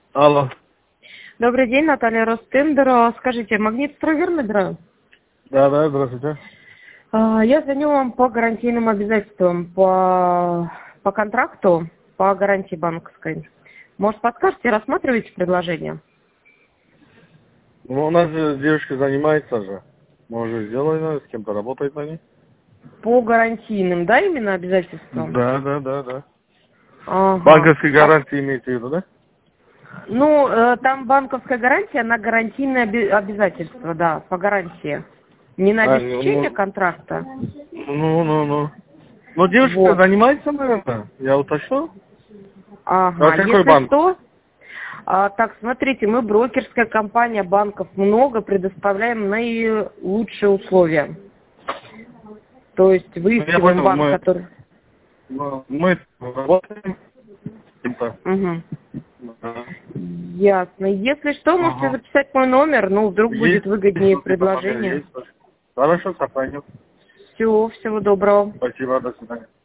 Алло. Добрый день, Наталья Ростендер. Скажите, Магнитстрой верно набираю? Да, здравствуйте. Я звоню вам по гарантийным обязательствам, по контракту, по гарантии банковской. Может, подскажете, рассматриваете предложение? Ну, у нас же девушка занимается же. Мы уже сделали, с кем-то работает на ней. По гарантийным, да, именно обязательствам? Да. Ага. Банковские гарантии имеете в виду, да? Ну, там банковская гарантия на гарантийные обязательства, да, по гарантии. Не на обеспечение контракта. Ну. Ну, девушка Вот. занимается, наверное. Я уточнил. А Ага, какой если банк? что, так, смотрите, мы брокерская компания, банков много, предоставляем наилучшие условия. То есть Ну, я выискиваем понял, банк, который... мы работаем с кем-то. Угу. Да. Ясно. Если что, можете Ага. записать мой номер, ну, вдруг будет Есть. выгоднее Номер предложение. есть. Хорошо, сохраню. Всего доброго. Спасибо, до свидания.